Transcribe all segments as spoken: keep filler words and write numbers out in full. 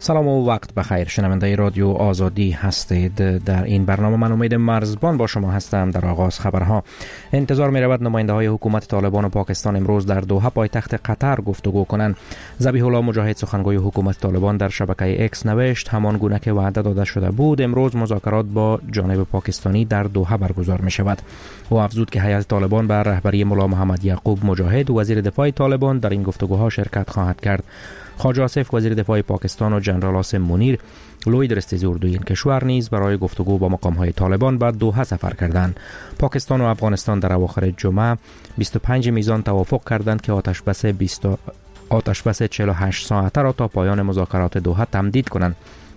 سلام و وقت بخیر. شنونده رادیو آزادی هستید. در این برنامه من امید مرزبان با شما هستم. در آغاز خبرها: انتظار می رود نماینده های حکومت طالبان و پاکستان امروز در دوحه پایتخت قطر گفتگو کنند. ذبیح الله مجاهد سخنگوی حکومت طالبان در شبکه اکس نوشت همان گونه که وعده داده شده بود امروز مذاکرات با جانب پاکستانی در دوحه برگزار می شود. او افزود که هیئت طالبان به رهبری ملا محمد یعقوب مجاهد وزیر دفاع طالبان در این گفتگوها شرکت خواهد کرد. خواجه آصف وزیر دفاع پاکستان و جنرال آسم منیر لوی درستیز اردوی این کشور نیز برای گفتگو با مقام‌های طالبان به دوحه سفر کردند. پاکستان و افغانستان در اواخر جمعه بیست و پنج میزان توافق کردند که آتش بس بیست آتش بس چهل و هشت ساعته را تا پایان مذاکرات دوحه تمدید کنند.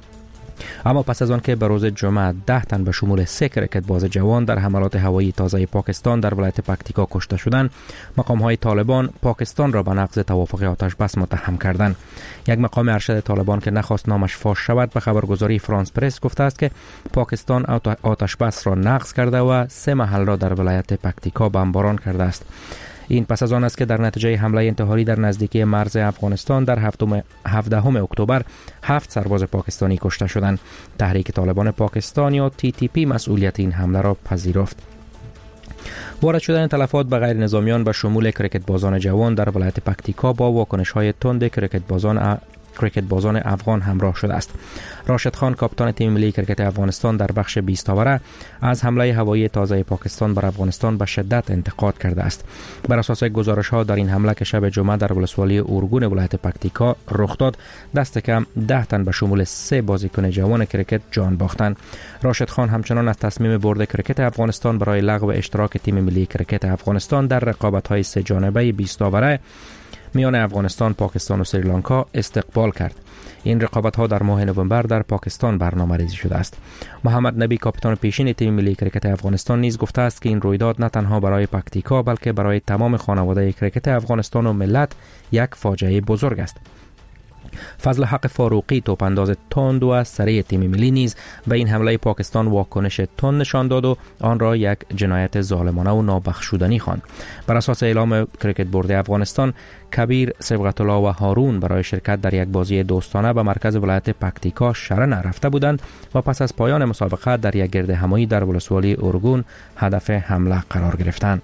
اما پس از آن که به روز جمعه ده تن به شمول سه کرکت باز جوان در حملات هوایی تازه پاکستان در ولایت پکتیکا کشته شدند، مقام‌های طالبان پاکستان را به نقض توافق آتش بس متهم کردند. یک مقام ارشد طالبان که نخواست نامش فاش شود به خبرگزاری فرانس پرس گفته است که پاکستان آتش بس را نقض کرده و سه محل را در ولایت پکتیکا بمباران کرده است. این پس از آن است که در نتیجه حمله انتحاری در نزدیکی مرز افغانستان در هفدهم اکتبر هفت سرباز پاکستانی کشته شدند. تحریک طالبان پاکستان یا تی تی پی مسئولیت این حمله را پذیرفت. وارد شدن تلفات به غیر نظامیان به شمول کرکت بازان جوان در ولایت پکتیکا با واکنش‌های تند کرکت بازان کرکت بازان افغان همراه شده است. راشد خان کاپیتان تیم ملی کرکت افغانستان در بخش بیست آوره از حمله هوایی تازه پاکستان بر افغانستان به شدت انتقاد کرده است. بر اساس گزارش‌ها در این حمله که شب جمعه در ولسوالی اورگون ولایت پکتیکا رخ داد، دست کم ده تن به شمول سه بازیکن جوان کرکت جان باختند. راشد خان همچنان از تصمیم برد کرکت افغانستان برای لغو اشتراک تیم ملی کرکت افغانستان در رقابت‌های سه جانبه بیست آوره میان افغانستان، پاکستان و سریلانکا استقبال کرد. این رقابت ها در ماه نوامبر در پاکستان برنامه‌ریزی شده است. محمد نبی کاپیتان پیشین تیم ملی کرکت افغانستان نیز گفته است که این رویداد نه تنها برای پکتیکا بلکه برای تمام خانواده کرکت افغانستان و ملت یک فاجعه بزرگ است. فضل حق فاروقی توپانداز تند و سریع تیم ملی نیز به این حمله پاکستان واکنش تند نشان داد و آن را یک جنایت ظالمانه و نابخشودنی خواند. بر اساس اعلام کرکت بورد افغانستان، کبیر، صبغت الله و هارون برای شرکت در یک بازی دوستانه به مرکز ولایت پکتیکا شرن رفته بودند و پس از پایان مسابقه در یک گرد همایی در ولسوالی اورگون هدف حمله قرار گرفتند.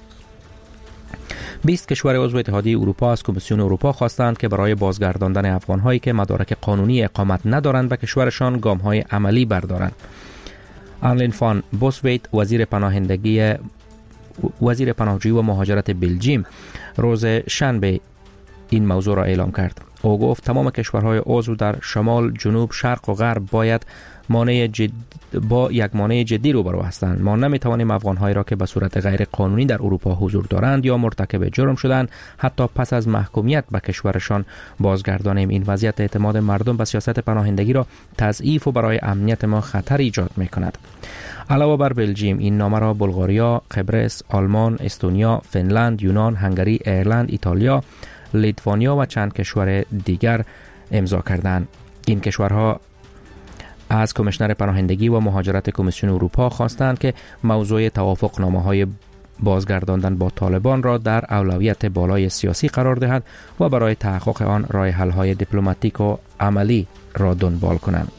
بیست کشور عضو اتحادیه اروپا از کمیسیون اروپا خواستند که برای بازگرداندن افغان‌هایی که مدارک قانونی اقامت ندارند به کشورشان گام‌های عملی بردارند. آنلین فان بوسویت وزیر پناهندگی وزیر پناهجویی و مهاجرت بلژیم روز شنبه این موضوع را اعلام کرد. او گفت تمام کشورهای عضو در شمال، جنوب، شرق و غرب باید مانع جد... با یک مانع جدی روبرو هستند. ما نمیتوانیم افغان‌هایی را که به صورت غیر قانونی در اروپا حضور دارند یا مرتکب جرم شدند حتی پس از محکومیت به کشورشان بازگردانیم. این وضعیت اعتماد مردم به سیاست پناهندگی را تضعیف و برای امنیت ما خطر ایجاد می‌کند. علاوه بر بلژیم، این نامه را بلغاریا، قبرس، آلمان، استونیا، فنلند، یونان، هنگری، ایرلند، ایتالیا، لیتوانیا و چند کشور دیگر امضا کردند. این کشورها از کمیشنر پناهندگی و مهاجرت کمیسیون اروپا خواستند که موضوع توافقنامه‌های بازگرداندن با طالبان را در اولویت بالای سیاسی قرار دهند و برای تحقق آن راه حل‌های دیپلماتیک و عملی را دنبال کنند.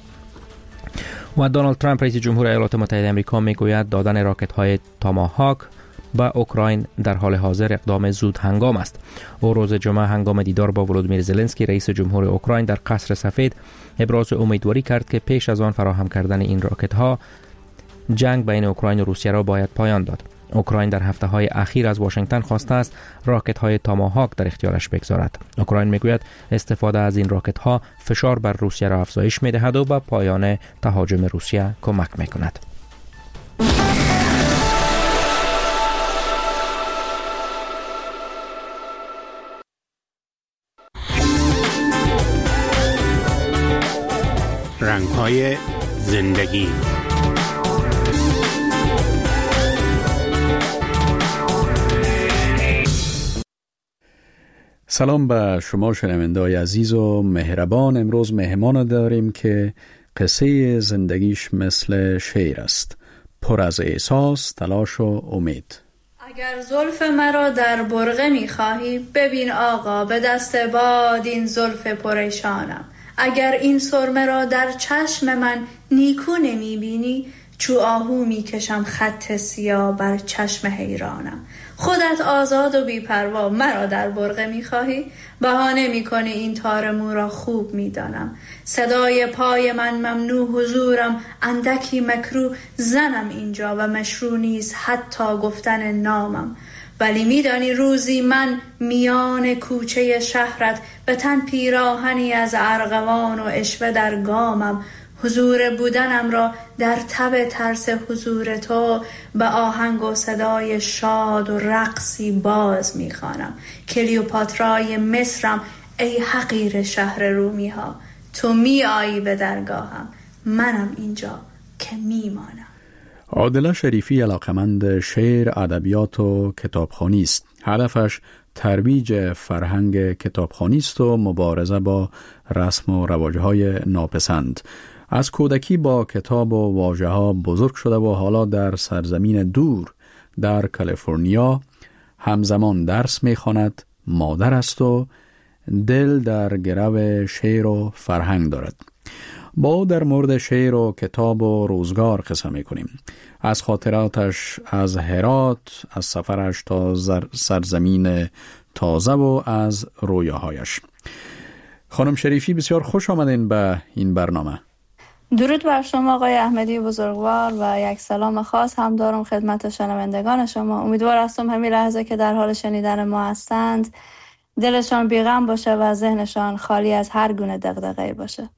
و دونالد ترامپ رئیس جمهور ایالات متحده آمریکا میگوید دادن راکت‌های تاماهاک با اوکراین در حال حاضر اقدام زود هنگام است. او روز جمعه هنگام دیدار با ولودیمیر زلنسکی رئیس جمهور اوکراین در قصر سفید ابراز امیدواری کرد که پیش از آن فراهم کردن این راکت‌ها جنگ بین اوکراین و روسیه را باید پایان داد. اوکراین در هفته‌های اخیر از واشنگتن خواسته است راکت‌های تاماهاک در اختیارش بگذارد. اوکراین میگوید استفاده از این راکت‌ها فشار بر روسیه را افزایش می‌دهد و به پایان تهاجم روسیه کمک می‌کند. رنگ‌های زندگی. سلام به شما شنونده‌های عزیز و مهربان. امروز مهمان داریم که قصه زندگیش مثل شعر است، پر از احساس، تلاش و امید. اگر زلف مرا در برقه می‌خواهی ببین آقا، به دست باد این زلف پریشانم. اگر این سرمه را در چشم من نیکو نمی بینی، چو آهو می کشم خط سیاه بر چشم حیرانم. خودت آزاد و بی‌پروا مرا در برقه می خواهی، بهانه می کنی این تار مو را خوب می دانم. صدای پای من ممنوع حضورم، اندکی مکروه زنم اینجا و مشروع نیست حتی گفتن نامم. ولی میدانی روزی من میان کوچه شهرت به تن پیراهنی از ارغوان و عشوه در گامم، حضور بودنم را در تب ترس حضور تو به آهنگ و صدای شاد و رقصی باز میخوانم. کلیوپاترای مصرم ای حقیر شهر رومی ها، تو می آیی به درگاهم، منم اینجا که میمانم. عادله شریفی علاقمند شعر، ادبیات و کتابخوانی است. هدفش ترویج فرهنگ کتابخوانی است و مبارزه با رسم و رواج‌های ناپسند. از کودکی با کتاب و واژه‌ها بزرگ شده و حالا در سرزمین دور در کالیفرنیا همزمان درس می‌خواند، مادر است و دل در گرو شعر و فرهنگ دارد. با او در مورد شعر و کتاب و روزگار قصه می‌کنیم. از خاطراتش از هرات، از سفرش تا سرزمین تازه و از رویاهایش. خانم شریفی بسیار خوش آمدین به این برنامه. درود بر شما آقای احمدی بزرگوار و یک سلام خاص هم دارم خدمت شنوندگان شما. امیدوار هستم همین لحظه که در حال شنیدن ما هستند دلشان بیغم باشه و ذهنشان خالی از هر گونه دغدغه‌ای باشه.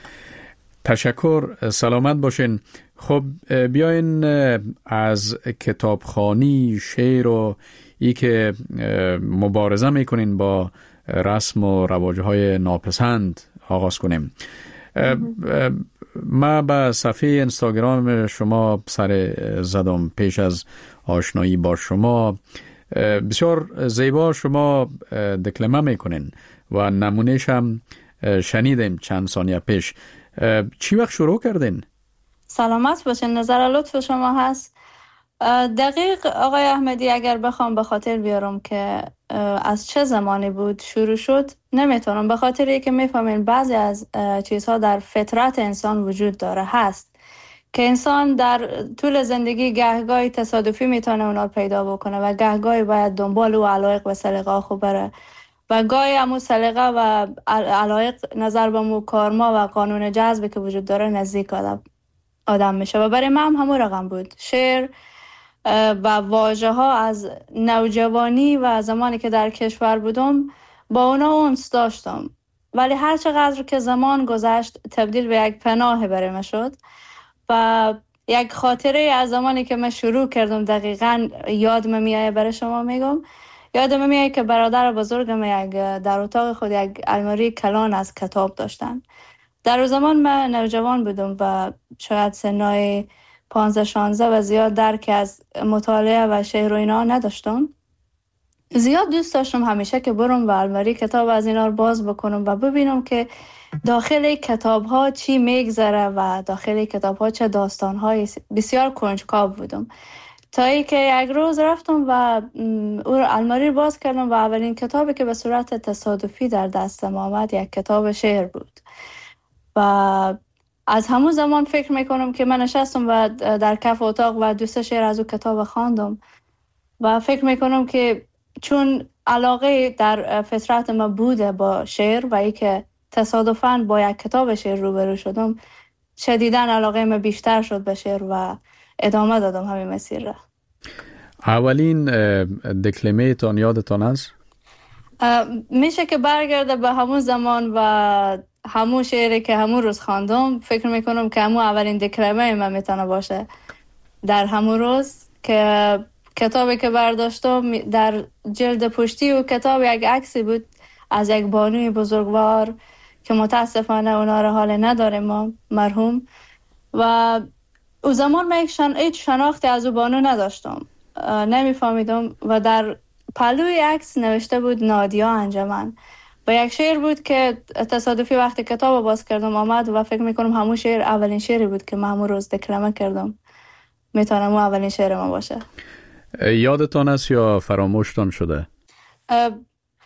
تشکر، سلامت باشین. خب بیاین از کتابخوانی، شعر و ای که مبارزه میکنین با رسم و رواجهای ناپسند آغاز کنیم. ما به صفحه اینستاگرام شما سر زدم پیش از آشنایی با شما. بسیار زیبا شما دکلمه میکنین و نمونهش هم شنیدیم چند ثانیه پیش. چی وقت شروع کردین؟ سلامت باشین، نظر لطف شما هست. دقیق آقای احمدی اگر بخوام به خاطر بیارم که از چه زمانی بود شروع شد نمیتونم، به خاطر که میفهمین بعضی از چیزها در فطرت انسان وجود داره هست که انسان در طول زندگی گهگاهی تصادفی میتونه اونا پیدا بکنه و گهگاهی باید دنبال و علایق و سلیقه خوب بره و گاهی همون سلیقه و علایق نظر به مو کارما و قانون جذب که وجود داره نزدیک آدم, آدم میشه و برای من هم همون رقم بود. شعر و واژه ها از نوجوانی و زمانی که در کشور بودم با اونا اونس داشتم، ولی هر چقدر که زمان گذشت تبدیل به یک پناه برای من شد و یک خاطره از زمانی که من شروع کردم دقیقاً یادم میایه برای شما میگم. یادم میایه که برادر بزرگم یک در اتاق خود یک الماری کلان از کتاب داشتن. در اون زمان من نوجوان بودم و شاید سنای پانزده شانزده و زیاد درک از مطالعه و شعر و اینا نداشتم. زیاد دوست داشتم همیشه که برم و الماری کتاب از اینا رو باز بکنم و ببینم که داخل کتاب ها چی میگذره و داخل کتاب ها چه داستان های. بسیار کنجکاو بودم تا ای که یک روز رفتم و اون الماری رو باز کردم و اولین کتابی که به صورت تصادفی در دستم آمد یک کتاب شعر بود و از همون زمان فکر میکنم که من نشستم و در کف اتاق و دوست شعر از اون کتاب خواندم و فکر میکنم که چون علاقه در فطرت ما بوده با شعر و ای که تصادفاً با یک کتاب شعر روبرو شدم شدیداً علاقه ما بیشتر شد به شعر و ادامه دادم همین مسیر را. اولین دکلمه تان یادتان است؟ میشه که برگرده به همون زمان و همون شعری که همون روز خواندم. فکر میکنم که همون اولین دکلمه من میتونه باشه در همون روز که کتابی که برداشتم در جلد پشتی و کتاب یک عکسی بود از یک بانوی بزرگوار که متاسفانه اونا رو حال نداره ما مرحوم و او زمان من هیچ شناختی از او بانو نداشتم، نمیفهمیدم و در پهلوی عکس نوشته بود نادیا انجمن و یک شعر بود که تصادفی وقتی کتاب باز کردم آمد و فکر میکنم همون شعر اولین شعری بود که من همون روز دکلمه کردم. میتونم اون اولین شعر ما باشه. یادتان است یا فراموشتان شده؟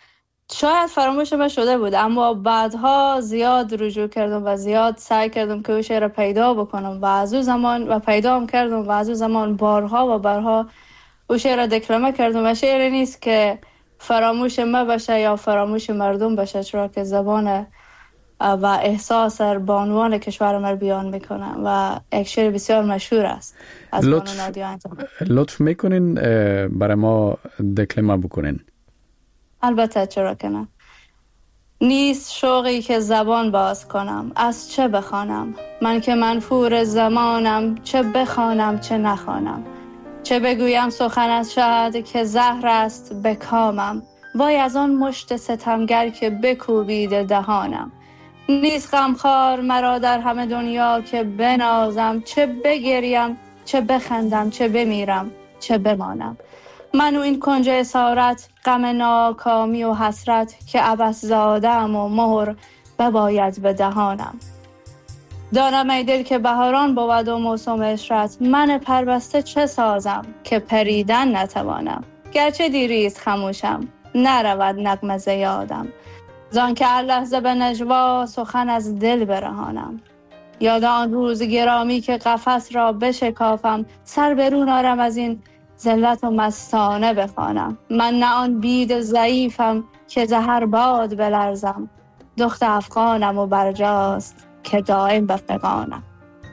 شاید فراموش من شده بود، اما بعدها زیاد رجوع کردم و زیاد سعی کردم که او شعر پیدا بکنم و از او زمان و پیدا هم کردم و از او زمان بارها و بارها او شعر دکلمه کردم و شعر نیست که فراموش ما باشه یا فراموش مردم باشه، چرا که زبان و احساس با عنوان کشور ما بیان میکنه و یک شعر بسیار مشهور است از لطف, بانو نادیا انجمن. لطف میکنین برای ما دکلمه بکنین؟ البته، چرا که نه. نیست شوقی که زبان باز کنم، از چه بخوانم؟ من که منفور زمانم، چه بخوانم چه نخوانم. چه بگویم سخن از شهد که زهر است به کامم. وای از آن مشت ستمگر که بکوبید دهانم. نیست غمخوار مرا در همه دنیا که بنازم. چه بگریم چه بخندم، چه بمیرم چه بمانم. من و این کنج اسارت، غم ناکامی و حسرت، که عبث زادم و مهر بباید به دهانم. دانم ای دل که بهاران بود و موسم عشرت، من پربسته چه سازم که پریدن نتوانم. گرچه دیریست خموشم، نرود نغمه ز یادم. زان که هر لحظه به نجوا سخن از دل برهانم. یاد آن روز گرامی که قفس را بشکافم، سر برون آرم از این ذلت و مستانه بخوانم. من نه آن بید ضعیفم که زهر باد بلرزم. دخت افغانم و برجاست که دائم بفغانم.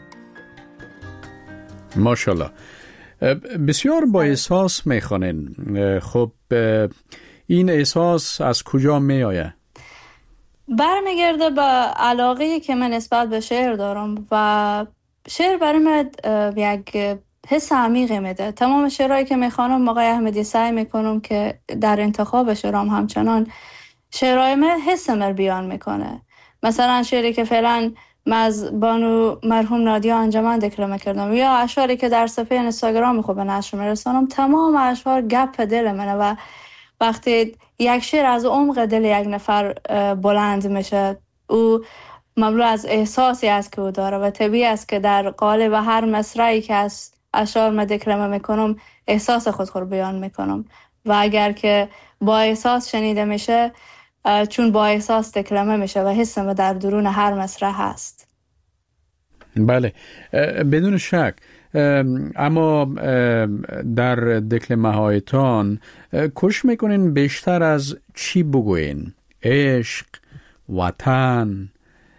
ماشاءالله، بسیار با احساس میخوانین. خب این احساس از کجا میآید؟ برمیگرده به علاقه‌ای که من نسبت به شعر دارم و شعر برای من یک حس عمیقی میده. تمام شعرهایی که میخوانم آقای احمدی سعی میکنم که در انتخاب شعرام همچنان شعرهای من حس من بیان میکنه. مثلا شعری که فعلا من از بانو مرحوم نادیا انجمن دکلمه کردم یا اشعاری که در صفحه اینستاگرام خود به نشر میرسانم، تمام اشعار گپ دل منه و وقتی یک شعر از عمق دل یک نفر بلند میشه، او مملو از احساسی است که او داره و طبیعی است که در قالب هر مصرعی که از اشعار من دکلمه میکنم احساس خود خود بیان میکنم و اگر که با احساس شنیده میشه، چون با احساس دکلمه میشه و حس ما در درون هر مصرع هست. بله، بدون شک. اما در دکلمه هایتان کوشش میکنین بیشتر از چی بگوین؟ عشق، وطن،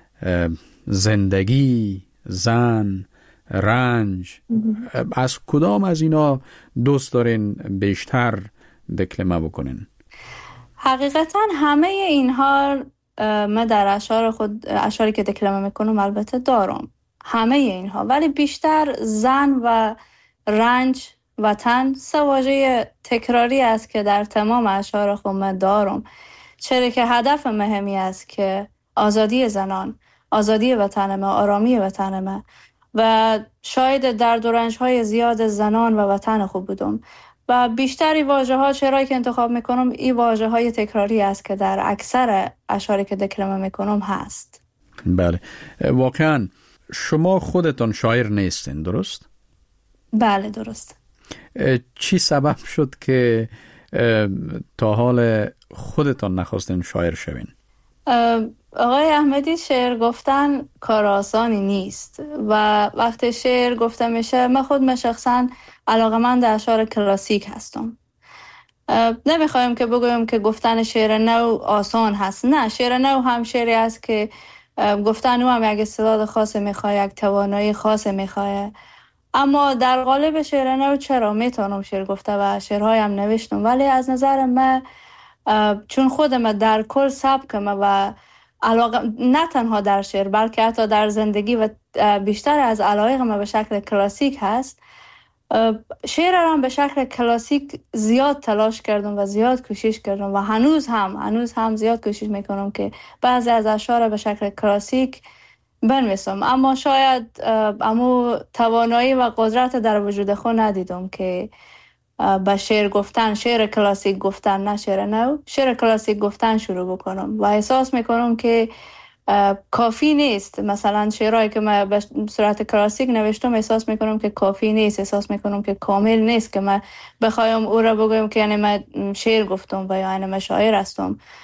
زندگی، زن، رنج، از کدام از اینا دوست دارین بیشتر دکلمه بکنین؟ حقیقتا همه اینها من در اشعار خود، اشعاری که دکلمه میکنم البته دارم، همه اینها، ولی بیشتر زن و رنج، وطن سه واژه تکراری است که در تمام اشعار خود من دارم، چرا که هدف مهمی است که آزادی زنان، آزادی وطن ما، آرامی وطن ما و شاید در دورنج‌های زیاد زنان و وطن خود بودم و بیشتری واژه ها چرایی که انتخاب میکنم این واژه های تکراری است که در اکثر اشعاری که دکلمه میکنم هست. بله، واقعا شما خودتان شاعر نیستین، درست؟ بله، درست. چی سبب شد که تا حال خودتان نخواستین شاعر شوین؟ آقای احمدی، شعر گفتن کار آسانی نیست و وقتی شعر گفته میشه، من خود من شخصا علاقه‌مند اشعار کلاسیک هستم. نمیخوایم که بگویم که گفتن شعر نو آسان هست، نه، شعر نو هم شعری است که گفتن او هم یک استعداد خاص میخواه، یک توانایی خاص میخواه، اما در قالب شعر نو چرا میتونم شعر گفته و شعرهایم نوشتم، ولی از نظر من چون خودم در کل سبکم و علاقه نه تنها در شعر بلکه حتی در زندگی و بیشتر از علایق ما به شکل کلاسیک هست، شعر را به شکل کلاسیک زیاد تلاش کردم و زیاد کوشش کردم و هنوز هم هنوز هم زیاد کوشش میکنم که بعضی از اشعار به شکل کلاسیک بنویسم، اما شاید امو توانایی و قدرت در وجود خود ندیدم که با شعر گفتن، شعر کلاسیک گفتن، نه شعر نو، شعر کلاسیک گفتن شروع بکنم و احساس میکنم که کافی نیست. مثلا شعرهایی که من به صورت کلاسیک نوشتم احساس میکنم که کافی نیست، احساس میکنم که کامل نیست که من بخوایم او را بگویم که یعنی من شعر گفتم و یا یعنی من شاعر هستم.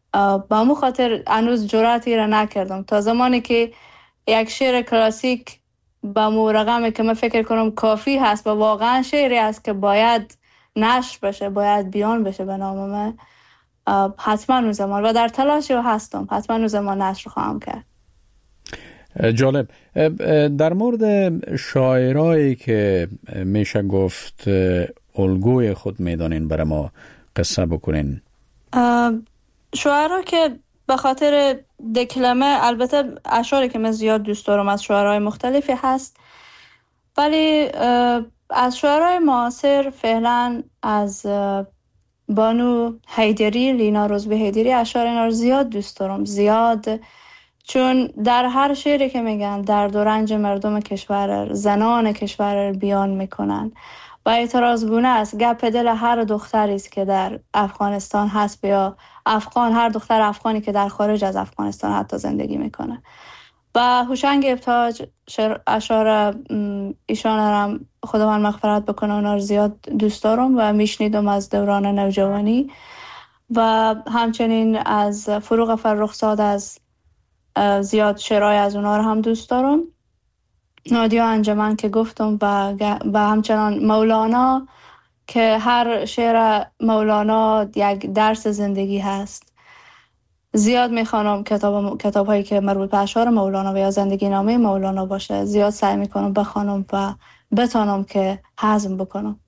با مو خاطر هنوز جرأتی را نکردم. تا زمانی که یک شعر کلاسیک با مو رقمی که من فکر کنم کافی هست و واقعا شعری است که باید نشر بشه، باید بیان بشه به نام من، حتما اون زمان و در تلاشی هستم، حتما اون زمان نشر خواهم کرد. جالب. در مورد شاعرایی که میشه گفت الگوی خود میدانین برای ما قصه بکنین. شاعرها که به خاطر دکلمه، البته اشعاری که من زیاد دوست دارم از شاعرهای مختلفی هست، ولی از شاعرهای معاصر فعلا از بانو حیدری، لینا روزبه حیدری، اشعار اینا رو زیاد دوست دارم، زیاد، چون در هر شعری که میگن درد و رنج مردم کشور، زنان کشور بیان میکنن و اعتراض گونه است. گپ دل هر دختری است که در افغانستان هست یا افغان، هر دختر افغانی که در خارج از افغانستان حتی زندگی میکنه. و هوشنگ ابتهاج اشعار ایشان هم خداوند مغفرت بکنه، اونا رو زیاد دوست دارم و میشنیدم از دوران نوجوانی. و همچنین از فروغ فرخزاد، از زیاد شعرهای از اونا رو هم دوست دارم. نادیا انجمن که گفتم و, و همچنان مولانا که هر شعر مولانا یک درس زندگی هست. زیاد میخوانم کتاب کتاب هایی که مربوط به اشعار مولانا و یا زندگی نامه مولانا باشه، زیاد سعی میکنم بخوانم و بتانم که هضم بکنم.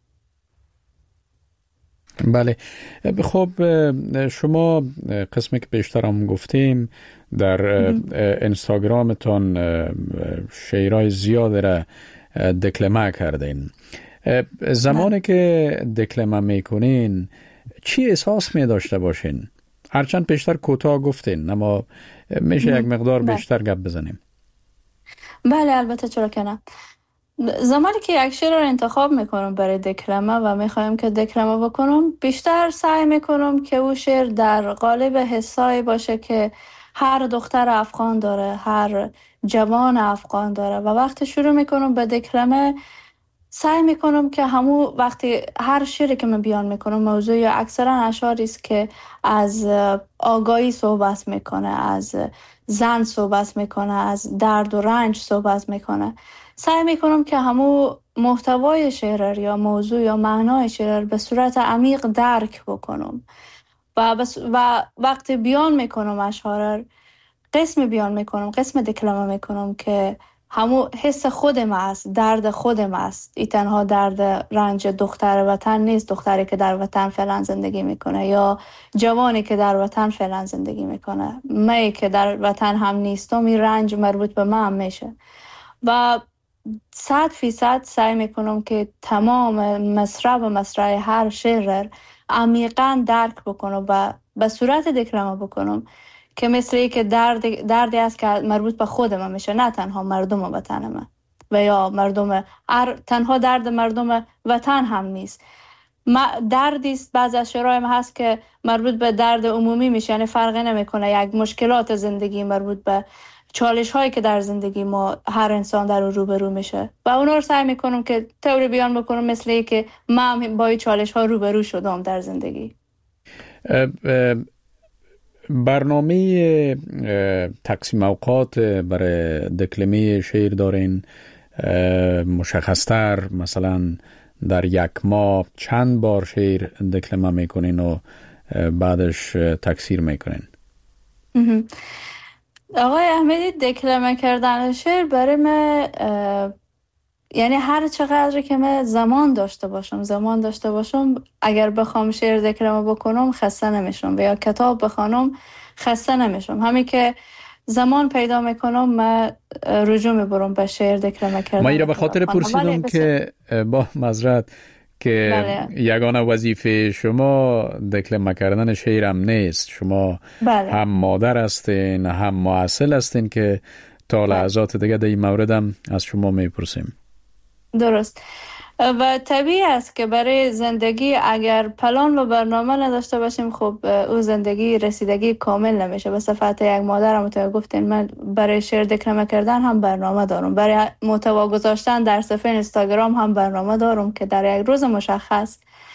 بله. خب شما قسمی که بیشتر هم گفتیم در اینستاگرامتان شعرهای زیاد را دکلمه کردین. زمانی که دکلمه میکنین چی احساس می داشته باشین؟ هرچند بیشتر کوتاه گفتین، اما میشه یک مقدار بیشتر گپ بزنیم. بله البته، چرا که نه. زمانی که یک شعر رو انتخاب میکنم برای دکلمه و میخوایم که دکلمه بکنم، بیشتر سعی میکنم که او شعر در قالب حسایی باشه که هر دختر افغان داره، هر جوان افغان داره. و وقتی شروع میکنم به دکلمه سعی میکنم که همون وقتی هر شعری که من بیان میکنم موضوع یا اکثرا اشعاری است که از آگاهی صحبت میکنه، از زن صحبت میکنه، از درد و رنج صحبت میکنه. سعی میکنم که همون محتوای شعر یا موضوع یا معنای شعر به صورت عمیق درک بکنم و, بس و وقتی بیان میکنم اشعار، قسم بیان میکنم، قسم دکلمه میکنم که همون حس خودم است، درد خودم است. ای تنها درد رنج دختر وطن نیست، دختری که در وطن فعلا زندگی میکنه یا جوانی که در وطن فعلا زندگی میکنه. من که در وطن هم نیستم، این رنج مربوط به من هم میشه. و صد فیصد سعی میکنم که تمام مصرع و مصرع هر شعر عمیقاً درک بکنم و به صورت دکلمه بکنم که مثل که درد دردی است که مربوط به خود من میشه، نه تنها مردم وطن من و یا مردم ار... تنها درد مردم وطن هم نیست. دردی است بعضی از شعرهای ما هست که مربوط به درد عمومی میشه، یعنی فرقی نمیکنه یک مشکلات زندگی مربوط به چالش هایی که در زندگی ما هر انسان در رو روبرو میشه و اونا رو سعی میکنم که طوری بیان بکنم مثل که من با این چالش ها روبرو شدم در زندگی. برنامه تقسیم اوقات برای دکلمه شعر دارین مشخصتر؟ مثلا در یک ماه چند بار شعر دکلمه میکنین و بعدش تکثیر میکنین؟ آقای احمدی، دکلمه کردن شعر برای من یعنی هر چقدر که من زمان داشته باشم زمان داشته باشم اگر بخوام شعر دکلمه بکنم خسته نمیشم و یا کتاب بخونم خسته نمیشم. همین که زمان پیدا میکنم من رجوع میبرم به شعر دکلمه کردن. ما ایرا به خاطر پرسیدم که با معذرت که بله. یگانه وظیفه شما دکلمه کردن شعر هم نیست. شما بله. هم مادر هستین هم معسل هستین که تا لحظات دیگه در این مورد هم از شما میپرسیم. درست. و طبیعی است که برای زندگی اگر پلان و برنامه نداشته باشیم خب او زندگی رسیدگی کامل نمیشه. به صفت یک مادر هم تو گفتین من برای شعر دکلمه کردن هم برنامه دارم، برای محتوا گذاشتن در صفحه اینستاگرام هم برنامه دارم که در یک روز مشخص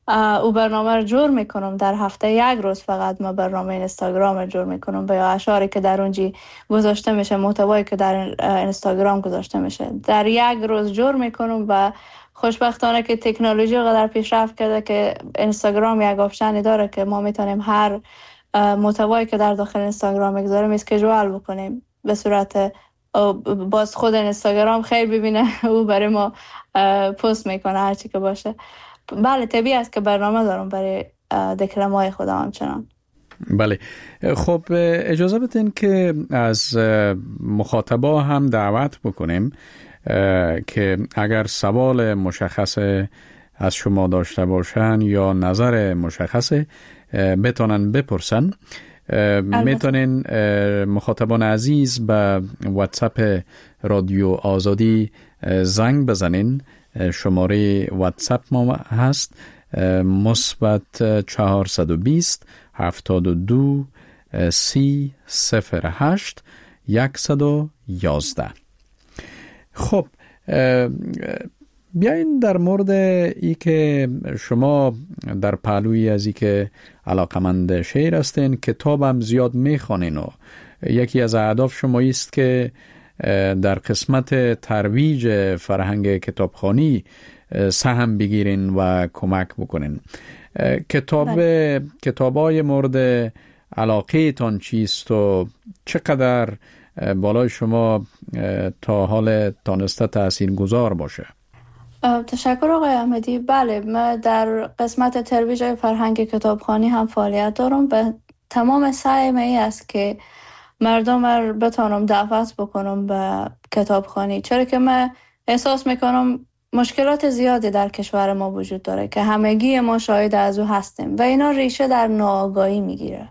او برنامه رو جور میکنم. در هفته یک روز فقط ما برنامه اینستاگرام رو جور میکنم و یا اشعاری که در اونجی گذاشته میشه، محتوایی که در اینستاگرام گذاشته میشه در یک روز جور میکنم. و خوشبختانه که تکنولوژی قدر پیشرفت کرده که اینستاگرام یک آپشنی داره که ما میتونیم هر محتوایی که در داخل اینستاگرام میگذاریم اسکیجول بکنیم به صورت باز خود اینستاگرام خیلی ببینه او برای ما پست میکنه هر چی که باشه. بله طبیعی است که برنامه دارم برای دکلمای خودم همچنان. بله خب اجازه بدین که از مخاطبا هم دعوت بکنیم که اگر سوال مشخص از شما داشته باشن یا نظر مشخص بتونن بپرسن. میتونین مخاطبان عزیز به واتساپ رادیو آزادی زنگ بزنین. شماره واتساپ ما هست مثبت چهارصد و بیست هفتاد و دو سی صفر هشت صد و یازده. خب بیاین در مورد ای که شما در پهلوی از ای که علاقمند شعر هستین، کتاب هم زیاد میخوانین و یکی از اهداف شما است که در قسمت ترویج فرهنگ کتابخوانی سهم بگیرین و کمک بکنین. کتاب کتابای مورد علاقه تان چیست و چقدر بالای شما تا حال تانسته تأثیر گذار باشه؟ تشکر آقای احمدی. بله من در قسمت ترویج فرهنگ کتابخوانی هم فعالیت دارم و تمام سعیم ای است که مردم رو بتانم دعوت بکنم به کتابخوانی، چرا که من احساس میکنم مشکلات زیادی در کشور ما وجود داره که همگی ما شاهد از او هستیم و اینا ریشه در ناآگاهی میگیره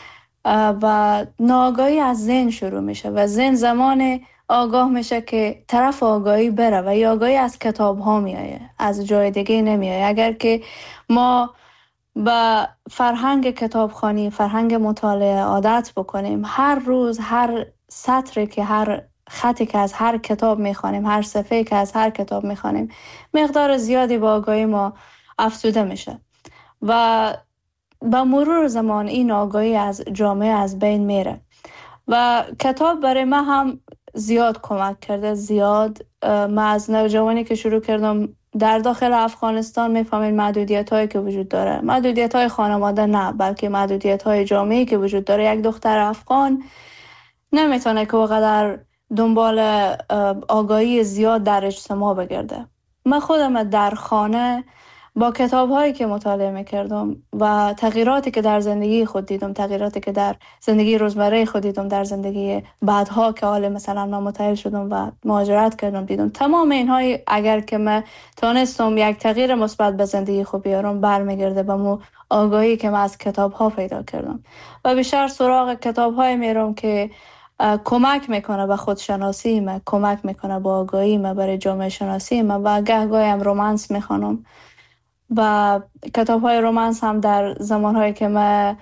و ناآگاهی از ذهن شروع میشه و ذهن زمان آگاه میشه که طرف آگاهی بره و یا آگاهی از کتاب ها میایه، از جای دیگه نمیایه. اگر که ما با فرهنگ کتابخوانی، فرهنگ مطالعه عادت بکنیم، هر روز هر سطری که هر خطی که از هر کتاب میخوانیم، هر صفحه که از هر کتاب میخوانیم، مقدار زیادی با آگاهی ما افزوده میشه و با مرور زمان این آگاهی از جامعه از بین میره و کتاب برای من هم زیاد کمک کرده. زیاد من از نوجوانی که شروع کردم در داخل افغانستان میفهمین محدودیت هایی که وجود داره، محدودیت های خانواده نه بلکه محدودیت های جامعه‌ای که وجود داره. یک دختر افغان نمیتونه که وقدر دنبال آگاهی زیاد در اجتماع بگرده. من خودم در خانه با کتاب هایی که مطالعه میکردم و تغییراتی که در زندگی خود دیدم، تغییراتی که در زندگی روزمره خود دیدم، در زندگی بعدها که حال مثلا من متأهل شدم و مهاجرت کردم دیدم، تمام اینهای اگر که من تونستم یک تغییر مثبت به زندگی خود بیارم برمیگرده به مو آگاهی که من از کتاب ها پیدا کردم و بیشتر سراغ کتاب های میرم که کمک میکنه به خودشناسی من، کمک میکنه به آگاهی من، برای جامعه شناسی من و گهگاهی هم رمانس میخوانم و کتاب های رمانس هم در زمان هایی که من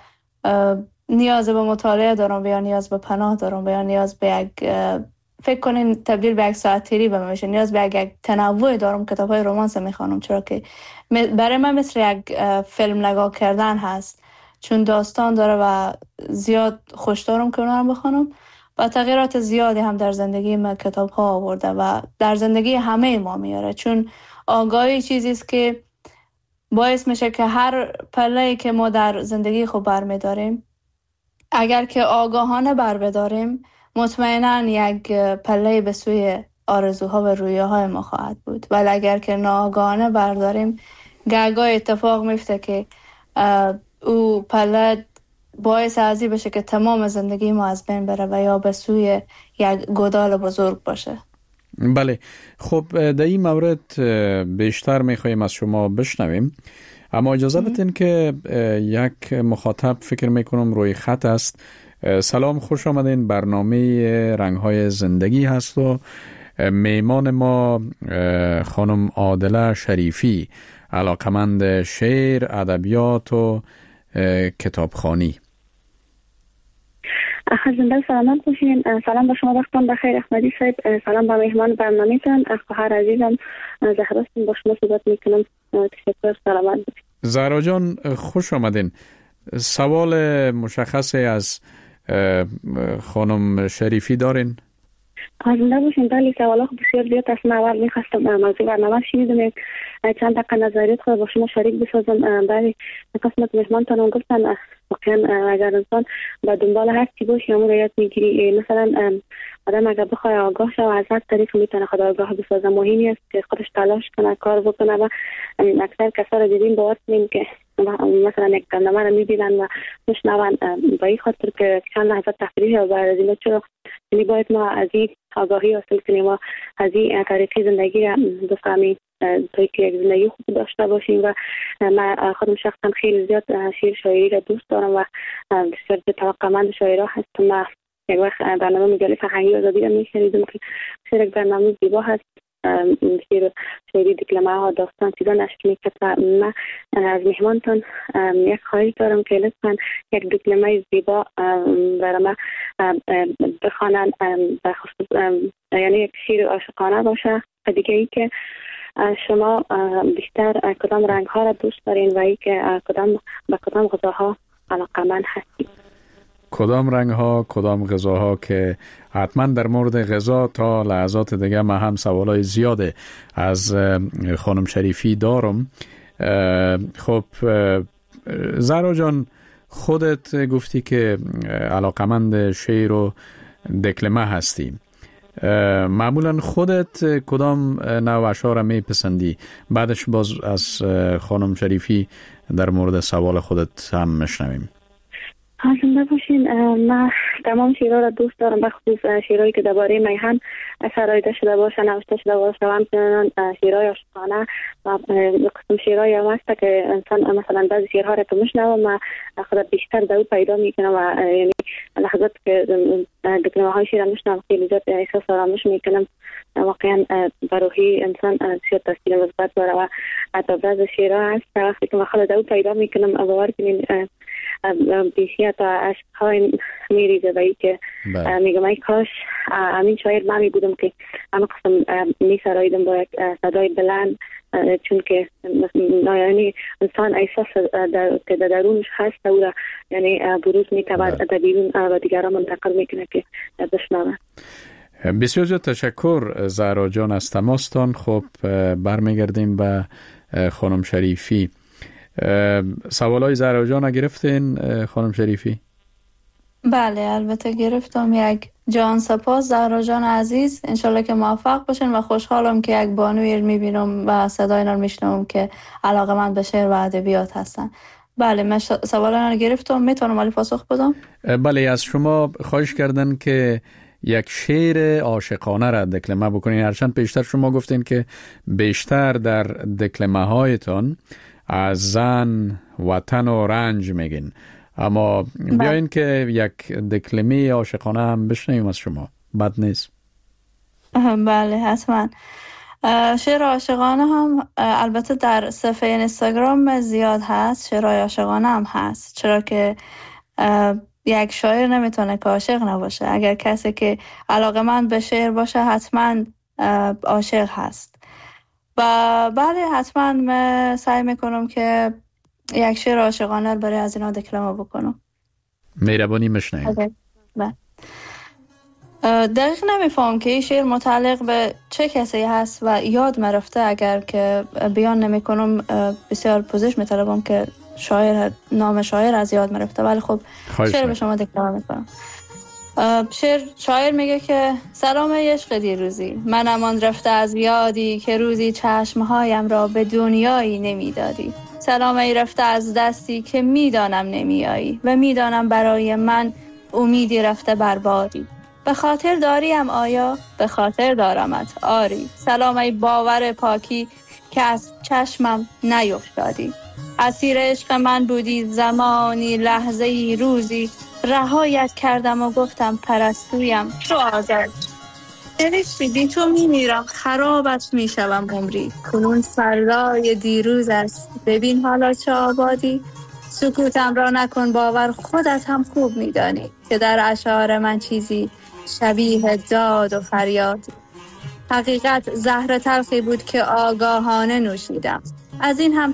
نیاز به مطالعه دارم یا نیاز به پناه دارم یا نیاز به یک فکر کنین تبدیل به یک ساعتیری به من میشه، نیاز به یک تنوع دارم، کتاب های رمانس میخوانم، چرا که برای من مثل یک فیلم نگاه کردن هست، چون داستان داره و زیاد خوش دارم که اونها رو بخونم و تغییرات زیادی هم در زندگی من کتاب ها آورده و در زندگی همه ما میاره، چون آگاهی چیزی است که باعث میشه که هر پله‌ای که ما در زندگی خود برمیداریم اگر که آگاهانه بر بداریم مطمئناً یک پله به سوی آرزوها و رویاهای ما خواهد بود، ولی اگر که ناآگاهانه برداریم گهگاه اتفاق میفته که او پله باعث ازی بشه که تمام زندگی ما از بین بره و یا به سوی یک گودال بزرگ باشه. بله خب در این مورد بیشتر میخوایم از شما بشنویم، اما اجازه بدین که یک مخاطب فکر میکنم روی خط است. سلام، خوش آمدین. برنامه رنگ‌های زندگی هست و میمان ما خانم عادله شریفی، علاقمند شعر، ادبیات و کتابخوانی. زنده سلامت باشین. سلام به شما، وقتتون بخیر احمدی صاحب. سلام به مهمان برنامه‌تان خواهر عزیزم زهراستون، با شما صحبت میکنم. تشکر، سلامت باشین. زهرا جان خوش آمدین. سوال مشخصی از خانم شریفی دارین؟ آزنده باشین. بله، سوال ها بسیار زیاد است. من اول میخواستم موضوع برنامه شنیدم، یک چند دقیقه نظریات خود با شما شریک بسازم. بله، قسمت مهمانتان گفتن واقعا اگر انسان با دنبال هر چی باشه همون رایت میگیری. مثلا آدم اگر بخواه آگاه شه و از هر طریق میتونه خود آگاه بسازه. مهمی است که خودش تلاش کنه، کار بکنه. و اکثر کسا رو دیدیم باور کنیم که مثلا یک برنامه رو میبینن و میشنون با این خاطر که چند لحظه تفریح و بعد از این چرا یعنی باید ما از این آگاهی حاصل کنیم و از این طریقی زندگی رو بفهمیم تا که یک زندگی خوب داشته باشیم. و من خودم شخصا خیلی زیاد شعر شاعری را دوست دارم و بسیار توقعمند شاعرها هستم. من یک وقت برنامه مجله فرهنگی آزادی را میشنیدم که بسیار یک برنامه زیبا هست، شعر شاعری، دکلمه ها، داستان چیزا نشر میکرد. و من از مهمانتان یک خواهش دارم که لطفا یک دکلمه زیبا برای من بخوانن، بخصوص یعنی یک شعر عاشقانه باشه. دیگه ای که شما بیشتر کدام رنگ ها را دوست دارین و ای که کدام به کدام غذاها علاقه‌مند هستید؟ کدام رنگ ها، کدام غذاها، که حتما در مورد غذا تا لحظات دیگه ما هم سوالای زیاده از خانم شریفی دارم. خب زهرا جان، خودت گفتی که علاقمند شعر و دکلمه هستی. معمولا خودت کدام نوع اشعار را میپسندی؟ بعدش باز از خانم شریفی در مورد سوال خودت هم میشنویم. زنده باشین. من تمام شعرها را دوست دارم، بخصوص شعرهایی که درباره میهن سرایده شده باشه، نوشته شده باشه، و همچنین شعرهای عاشقانه و قسم شعرهایی هم هست که انسان مثلا بعضی شعرها را که میشنوم و خود بیشتر در او پیدا میکنم و یعنی لحظات که دکلمه های شعر میشنوم خیلی زیاد احساس آرامش میکنم. واقعا بروحی انسان زیاد تاثیر مثبت داره و حتی بعضی شعرها هست وقتی که من خود در او پیدا میکنم باور کنین بیشیت و عشقهای میریزه و ای که میگم ای کاش همین شاعر من می بودم که همه قسم می سرایدم با یک صدای بلند، چون که یعنی انسان احساس که در درونش هست او را یعنی بروز میتواند در بیرون و دیگران منتقل میکنه که بشنوه. بسیار زیاد تشکر زهرا جان از تماستان. خب برمیگردیم به خانم شریفی. سوالای زهرا جان گرفتین خانم شریفی؟ بله البته گرفتم. یک جان سپاس زهرا جان عزیز، انشالله که موفق باشین و خوشحالم که یک بانوی میبینم و صدای اینا رو میشنوم که علاقه من به شعر و ادبیات هستن. بله من سوال اینا رو گرفتم، میتونم ولی پاسخ بدم؟ بله، از شما خواهش کردن که یک شعر عاشقانه را دکلمه بکنین. هرچند پیشتر شما گفتین که بیشتر در دکلمه هایتان از زن، وطن و رنج میگین، اما بیاین که یک دکلمه عاشقانه هم بشنویم از شما، بد نیست؟ بله حتما. شعر عاشقانه هم البته در صفحه اینستاگرام زیاد هست، شعر عاشقانه هم هست، چرا که یک شاعر نمیتونه که عاشق نباشه. اگر کسی که علاقه‌مند به شعر باشه حتما عاشق هست. و بله حتما من سعی میکنم که یک شعر عاشقانه برای از اینا دکلمه بکنم. مهربانی مشنویم. دقیق نمیفهم که این شعر متعلق به چه کسی هست و یاد مرفته. اگر که بیان نمیکنم بسیار پوزش میطلبم که شاعر نام شاعر از یاد مرفته، ولی خب شعر به شما دکلمه میکنم. شعر شاعر میگه که سلام عشق دیروزی، منم آن رفته از یادی که روزی چشمهایم را به دنیایی نمیدادی. سلام ای رفته از دستی که میدانم نمیایی و میدانم برای من امیدی رفته بربادی. به خاطر داریم آیا؟ به خاطر دارمت آری. سلام ای باور پاکی که از چشمم نیفتادی. اسیر عشق من بودی زمانی، لحظه‌ای، روزی، رهایت کردم و گفتم پرستویم تو آزاد. نوشتی بی تو میمیرم، خرابت میشوم عمری، کنون فردای دیروز است، ببین حالا چه آبادی. سکوتم را نکن باور، خودت هم خوب میدانی که در اشعار من چیزی شبیه داد و فریاد. حقیقت زهر تلخی بود که آگاهانه نوشیدم، از این هم